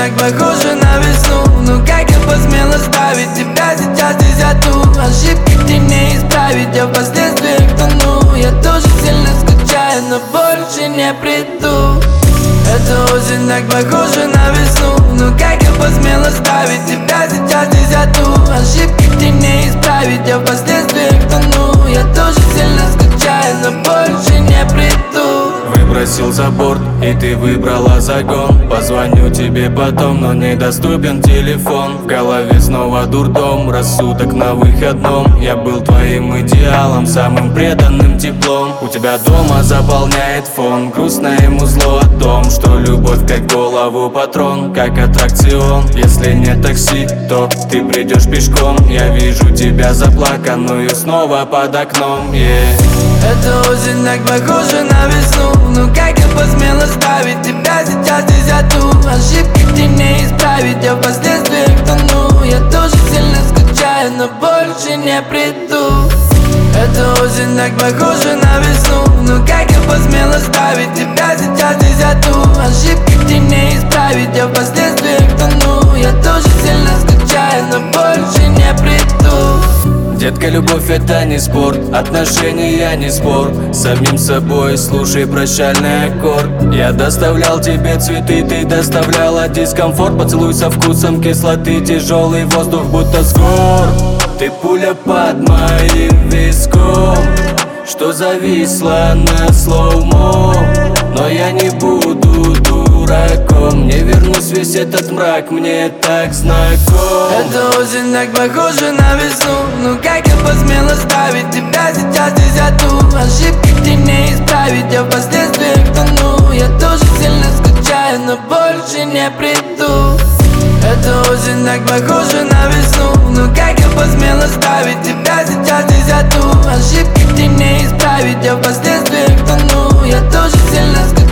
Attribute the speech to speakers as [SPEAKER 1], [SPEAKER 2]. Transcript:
[SPEAKER 1] так похоже на весну. Но как я посмел оставить тебя сейчас здесь одну? Ошибки ты не исправить, я в последствиях тону. Я тоже сильно скучаю, но больше не приду. Эта осень так похожа на весну. Но как я посмел оставить тебя сейчас здесь одну? Ошибки ты не исправить, я в последствиях тону. Я тоже сильно скучаю, но больше не приду.
[SPEAKER 2] Выбросил за борт, и ты выбрала загон. Позвоню тебе потом, но недоступен телефон. В голове снова дурдом, рассудок на выходном. Я был твоим идеалом, самым преданным теплом. У тебя дома заполняет фон, грустно ему зло о том, что любовь как голову патрон, как аттракцион. Если нет такси, то ты придешь пешком. Я вижу тебя заплаканную снова под окном,
[SPEAKER 1] Эта осень так похожа на весну. Но как я посмел оставить тебя сейчас здесь одну? Ошибки ты не исправить, я в последствиях тону. Я тоже сильно скучаю, но больше не приду. Эта осень так похожа на весну. Но как я посмел оставить тебя сейчас здесь одну? Ошибки ты не исправить, я в последствиях тону. Я тоже сильно скучаю, но больше не приду.
[SPEAKER 2] Детка, любовь это не спорт, отношения не спор. Самим собой слушай прощальный аккорд. Я доставлял тебе цветы, ты доставляла дискомфорт. Поцелуй со вкусом кислоты, тяжелый воздух будто с гор. Ты пуля под моим виском, что зависла на слоумо. Но я не буду дураком, не вернусь, весь этот мрак мне так знаком.
[SPEAKER 1] Эта осень так похожа на весну. Ну как я посмел оставить тебя сейчас здесь одну? Ошибки ты не исправить, я в последствиях тону. Я тоже сильно скучаю, но больше не приду. Эта осень так похожа на весну. Ну как я посмел оставить тебя сейчас здесь одну? Ошибки ты не исправить, я в последствиях тону. Я тоже сильно скучаю.